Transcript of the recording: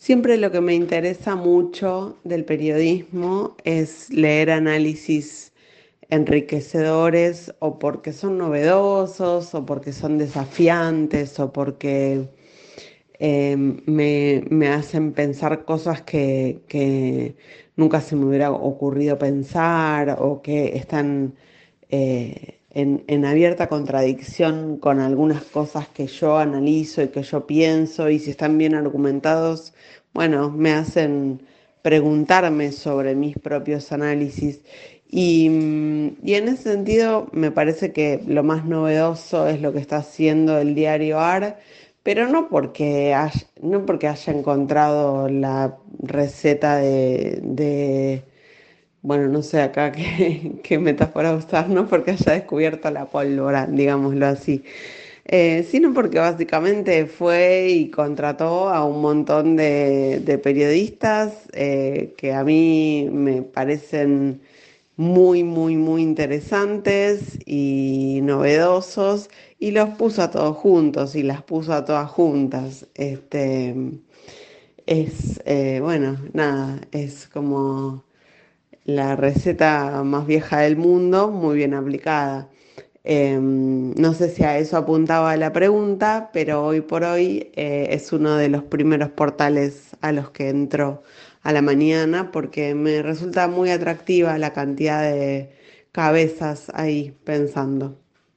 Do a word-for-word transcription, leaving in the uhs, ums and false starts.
Siempre lo que me interesa mucho del periodismo es leer análisis enriquecedores o porque son novedosos o porque son desafiantes o porque eh, me, me hacen pensar cosas que, que nunca se me hubiera ocurrido pensar o que están eh, en, en abierta contradicción con algunas cosas que yo analizo y que yo pienso, y si están bien argumentados, bueno, me hacen preguntarme sobre mis propios análisis. Y, mm, y en ese sentido me parece que lo más novedoso es lo que está haciendo el diario A R, pero no porque haya, no porque haya encontrado la receta de, de, bueno, no sé acá qué, qué metáfora usar, no porque haya descubierto la pólvora, digámoslo así, eh, sino porque básicamente fue y contrató a un montón de, de periodistas eh, que a mí me parecen muy, muy, muy interesantes y novedosos, y los puso a todos juntos y las puso a todas juntas. Este, es, eh, bueno, nada, es como la receta más vieja del mundo, muy bien aplicada. Em, no sé si a eso apuntaba la pregunta, pero hoy por hoy eh, es uno de los primeros portales a los que entro a la mañana porque me resulta muy atractiva la cantidad de cabezas ahí pensando.